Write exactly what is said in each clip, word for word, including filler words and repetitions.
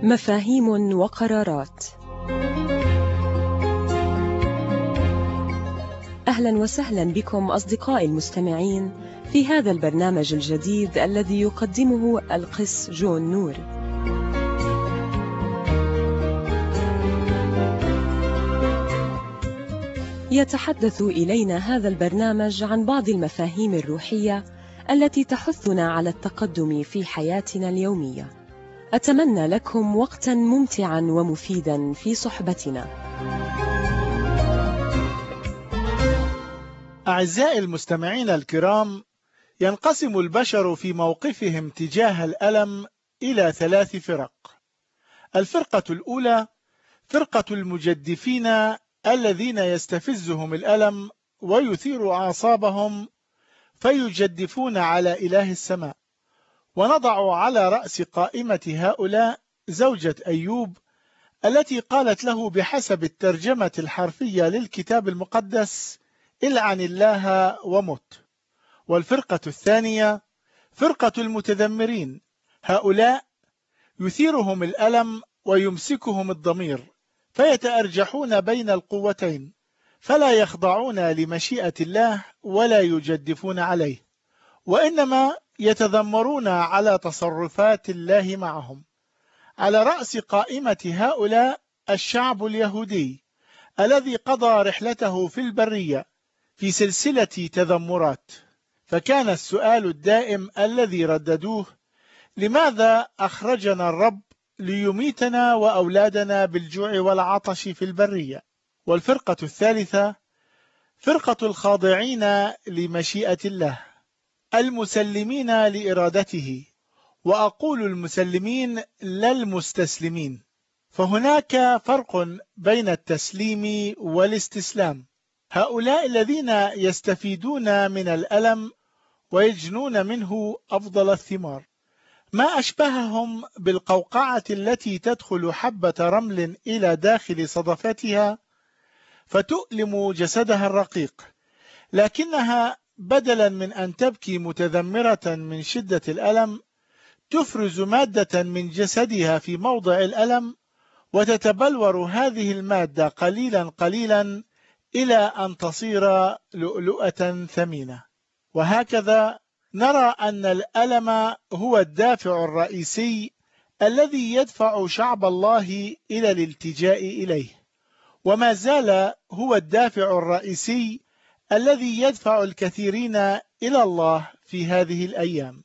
مفاهيم وقرارات. أهلا وسهلا بكم أصدقائي المستمعين في هذا البرنامج الجديد الذي يقدمه القس جون نور. يتحدث إلينا هذا البرنامج عن بعض المفاهيم الروحية التي تحثنا على التقدم في حياتنا اليومية. أتمنى لكم وقتا ممتعا ومفيدا في صحبتنا. أعزائي المستمعين الكرام، ينقسم البشر في موقفهم تجاه الألم إلى ثلاث فرق. الفرقة الأولى فرقة المجدفين الذين يستفزهم الألم ويثير أعصابهم فيجدفون على إله السماء. ونضع على رأس قائمة هؤلاء زوجة أيوب التي قالت له بحسب الترجمة الحرفية للكتاب المقدس: العن الله ومت. والفرقة الثانية فرقة المتذمرين، هؤلاء يثيرهم الألم ويمسكهم الضمير فيتأرجحون بين القوتين، فلا يخضعون لمشيئة الله ولا يجدفون عليه، وإنما يتذمرون على تصرفات الله معهم. على رأس قائمة هؤلاء الشعب اليهودي الذي قضى رحلته في البرية في سلسلة تذمرات. فكان السؤال الدائم الذي رددوه: لماذا أخرجنا الرب ليميتنا وأولادنا بالجوع والعطش في البرية؟ والفرقة الثالثة فرقة الخاضعين لمشيئة الله، المسلمين لإرادته، وأقول المسلمين لا المستسلمين، فهناك فرق بين التسليم والاستسلام. هؤلاء الذين يستفيدون من الألم ويجنون منه أفضل الثمار. ما أشبههم بالقوقعة التي تدخل حبة رمل إلى داخل صدفتها فتؤلم جسدها الرقيق، لكنها بدلا من أن تبكي متذمرة من شدة الألم تفرز مادة من جسدها في موضع الألم، وتتبلور هذه المادة قليلا قليلا إلى أن تصير لؤلؤة ثمينة. وهكذا نرى أن الألم هو الدافع الرئيسي الذي يدفع شعب الله إلى الالتجاء إليه، وما زال هو الدافع الرئيسي الذي يدفع الكثيرين إلى الله في هذه الأيام.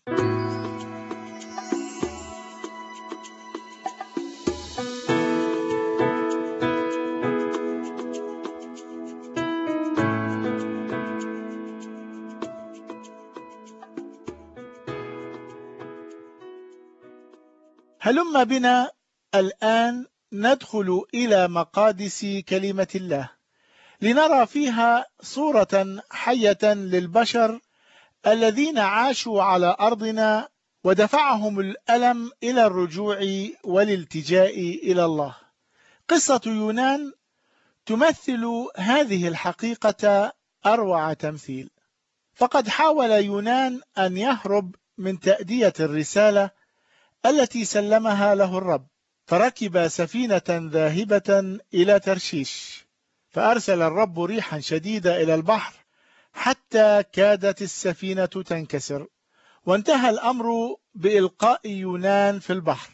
هلم بنا الآن ندخل إلى مقادس كلمة الله لنرى فيها صورة حية للبشر الذين عاشوا على أرضنا ودفعهم الألم إلى الرجوع والالتجاء إلى الله. قصة يونان تمثل هذه الحقيقة أروع تمثيل. فقد حاول يونان أن يهرب من تأدية الرسالة التي سلمها له الرب، فركب سفينة ذاهبة إلى ترشيش، فأرسل الرب ريحا شديدة إلى البحر حتى كادت السفينة تنكسر، وانتهى الأمر بإلقاء يونان في البحر،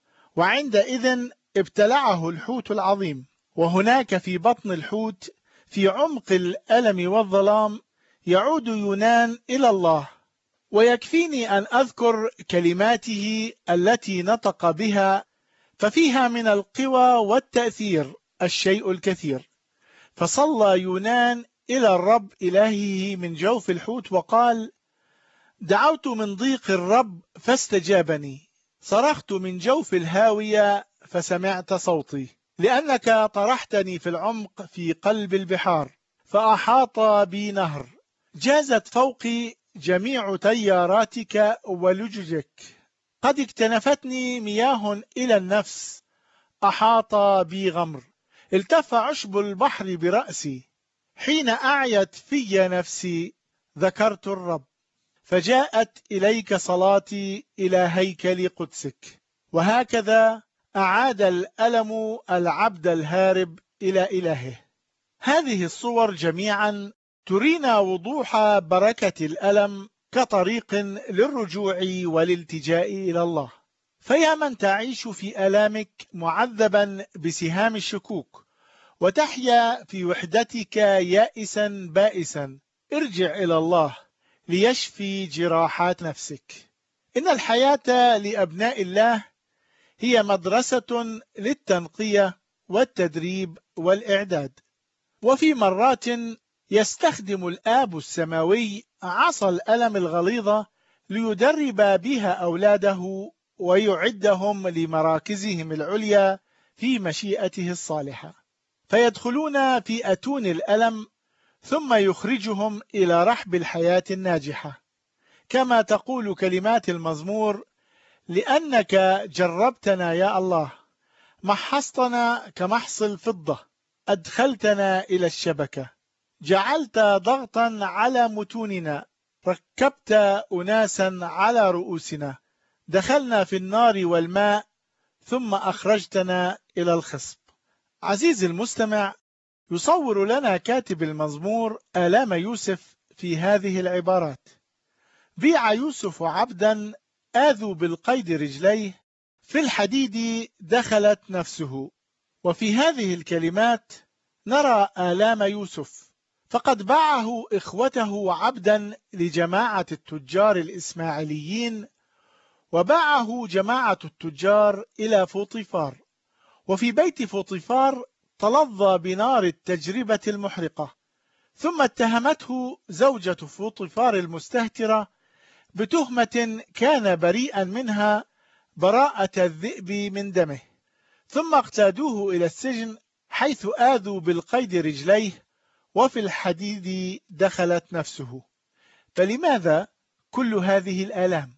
وعندئذ ابتلعه الحوت العظيم. وهناك في بطن الحوت في عمق الألم والظلام يعود يونان إلى الله. ويكفيني أن أذكر كلماته التي نطق بها، ففيها من القوى والتأثير الشيء الكثير. فصلى يونان إلى الرب إلهه من جوف الحوت وقال: دعوت من ضيق الرب فاستجابني، صرخت من جوف الهاوية فسمعت صوتي، لأنك طرحتني في العمق في قلب البحار، فأحاط بي نهر، جازت فوقي جميع تياراتك ولججك، قد اكتنفتني مياه إلى النفس، أحاط بي غمر، التف عشب البحر برأسي، حين أعيت في نفسي ذكرت الرب، فجاءت إليك صلاتي إلى هيكل قدسك. وهكذا أعاد الألم العبد الهارب إلى إلهه. هذه الصور جميعا ترينا وضوح بركة الألم كطريق للرجوع والالتجاء إلى الله. فيا من تعيش في آلامك معذبا بسهام الشكوك وتحيا في وحدتك يائسا بائسا، ارجع إلى الله ليشفي جراحات نفسك. إن الحياة لأبناء الله هي مدرسة للتنقية والتدريب والإعداد، وفي مرات يستخدم الآب السماوي عصا الألم الغليظة ليدرب بها أولاده ويعدهم لمراكزهم العليا في مشيئته الصالحة، فيدخلون في أتون الألم ثم يخرجهم إلى رحب الحياة الناجحة، كما تقول كلمات المزمور: لأنك جربتنا يا الله، محصتنا كمحص الفضة، أدخلتنا إلى الشبكة، جعلت ضغطا على متوننا، ركبت أناسا على رؤوسنا، دخلنا في النار والماء ثم أخرجتنا إلى الخصب. عزيزي المستمع، يصور لنا كاتب المزمور آلام يوسف في هذه العبارات: بيع يوسف عبدا آذوا بالقيد رجليه، في الحديد دخلت نفسه. وفي هذه الكلمات نرى آلام يوسف، فقد باعه إخوته عبدا لجماعة التجار الإسماعيليين، وباعه جماعة التجار إلى فوطيفار، وفي بيت فوطيفار تلظى بنار التجربة المحرقة، ثم اتهمته زوجة فوطيفار المستهترة بتهمة كان بريئا منها براءة الذئب من دمه، ثم اقتادوه إلى السجن حيث آذوا بالقيد رجليه، وفي الحديد دخلت نفسه. فلماذا كل هذه الآلام؟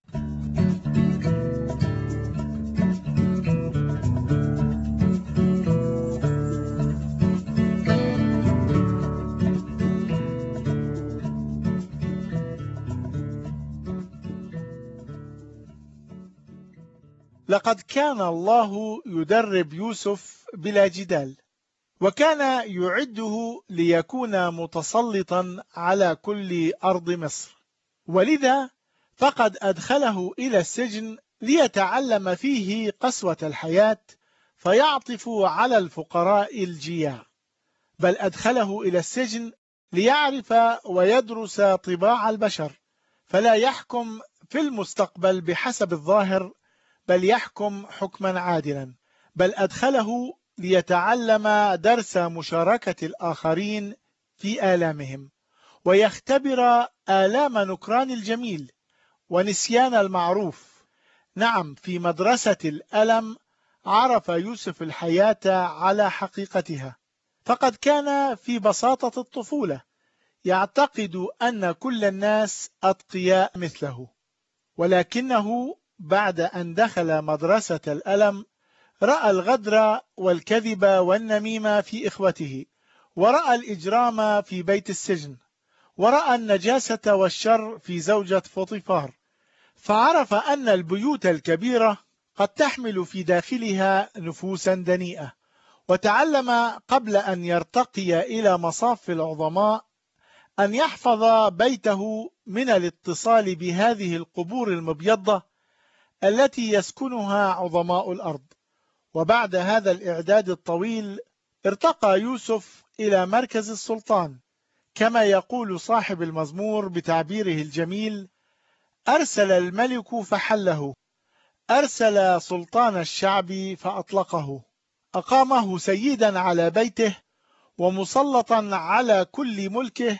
لقد كان الله يدرب يوسف بلا جدال، وكان يعده ليكون متسلطا على كل أرض مصر، ولذا فقد أدخله إلى السجن ليتعلم فيه قسوة الحياة فيعطف على الفقراء الجياع، بل أدخله إلى السجن ليعرف ويدرس طباع البشر، فلا يحكم في المستقبل بحسب الظاهر، بل يحكم حكما عادلا. بل أدخله ليتعلم درس مشاركة الآخرين في آلامهم، ويختبر آلام نكران الجميل ونسيان المعروف. نعم، في مدرسة الألم عرف يوسف الحياة على حقيقتها، فقد كان في بساطة الطفولة يعتقد أن كل الناس أتقياء مثله، ولكنه بعد أن دخل مدرسة الألم رأى الغدر والكذب والنميمة في إخوته، ورأى الإجرام في بيت السجن، ورأى النجاسة والشر في زوجة فوطيفار، فعرف أن البيوت الكبيرة قد تحمل في داخلها نفوسا دنيئة، وتعلم قبل أن يرتقي إلى مصاف العظماء أن يحفظ بيته من الاتصال بهذه القبور المبيضة التي يسكنها عظماء الأرض. وبعد هذا الإعداد الطويل ارتقى يوسف إلى مركز السلطان، كما يقول صاحب المزمور بتعبيره الجميل: أرسل الملك فحله، أرسل سلطان الشعب فأطلقه، أقامه سيدا على بيته ومسلطا على كل ملكه،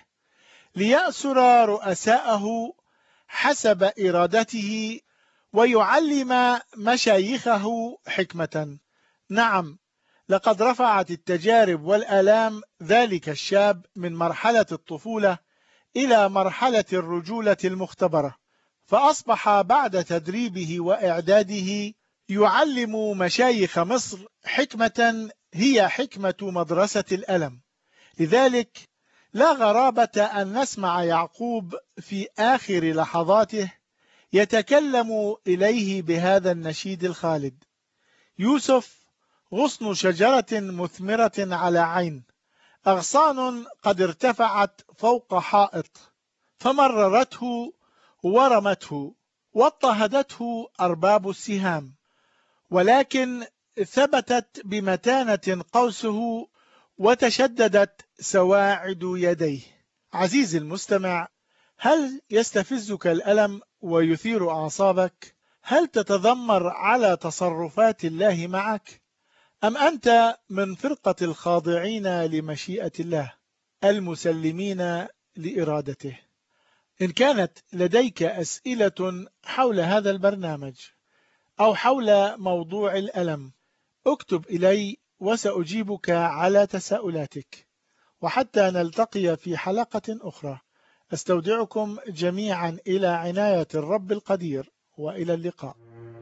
ليأسر رؤساءه حسب إرادته ويعلم مشايخه حكمة. نعم، لقد رفعت التجارب والآلام ذلك الشاب من مرحلة الطفولة إلى مرحلة الرجولة المختبرة، فأصبح بعد تدريبه وإعداده يعلم مشايخ مصر حكمة هي حكمة مدرسة الألم. لذلك لا غرابة أن نسمع يعقوب في آخر لحظاته يتكلم إليه بهذا النشيد الخالد: يوسف غصن شجرة مثمرة على عين، أغصان قد ارتفعت فوق حائط، فمررته ورمته واضطهدته أرباب السهام، ولكن ثبتت بمتانة قوسه وتشددت سواعد يديه. عزيزي المستمع، هل يستفزك الألم ويثير أعصابك؟ هل تتذمر على تصرفات الله معك؟ أم أنت من فرقة الخاضعين لمشيئة الله المسلمين لإرادته؟ إن كانت لديك أسئلة حول هذا البرنامج أو حول موضوع الألم، اكتب إلي وسأجيبك على تساؤلاتك. وحتى نلتقي في حلقة أخرى، أستودعكم جميعا إلى عناية الرب القدير، وإلى اللقاء.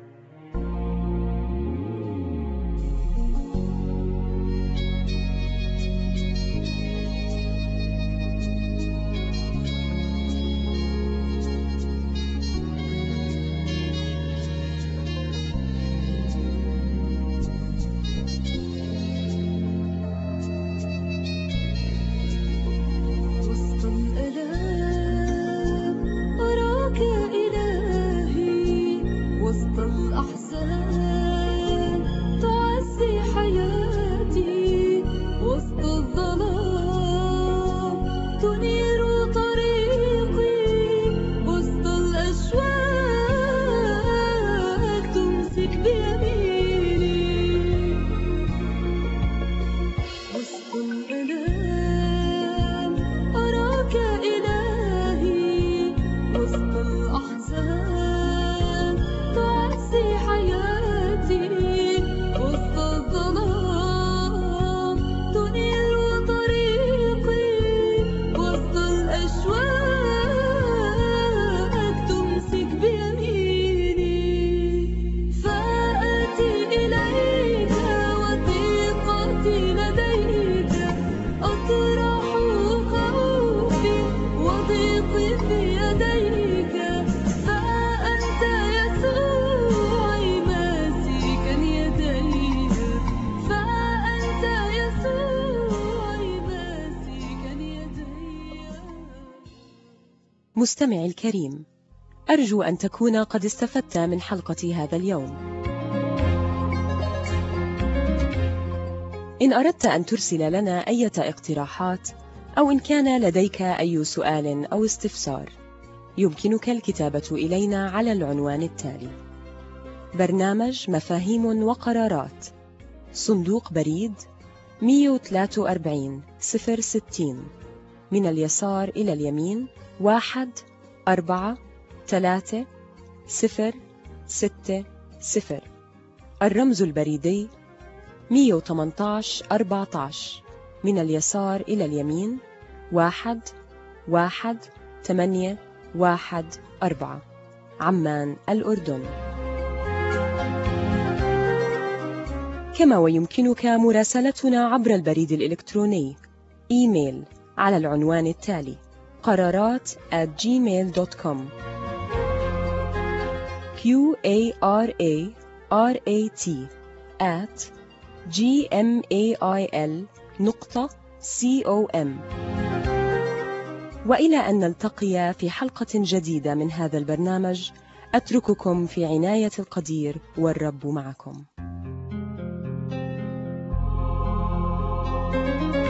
مستمعي الكريم، أرجو أن تكون قد استفدت من حلقة هذا اليوم. إن أردت أن ترسل لنا أي اقتراحات أو إن كان لديك أي سؤال أو استفسار، يمكنك الكتابة إلينا على العنوان التالي: برنامج مفاهيم وقرارات، صندوق بريد مئة وثلاثة وأربعين صفر ستين، من اليسار إلى اليمين واحد أربعة ثلاثة صفر ستة صفر. الرمز البريدي مئة وثمانية عشر أربعة عشر، من اليسار إلى اليمين واحد واحد ثمانية واحد أربعة، عمان الأردن. كما ويمكنك مراسلتنا عبر البريد الإلكتروني إيميل على العنوان التالي: قرارات at gmail dot com. q a r a r a t at g m a i l نقطة com. وإلى أن نلتقي في حلقة جديدة من هذا البرنامج، أترككم في عناية القدير والرب معكم.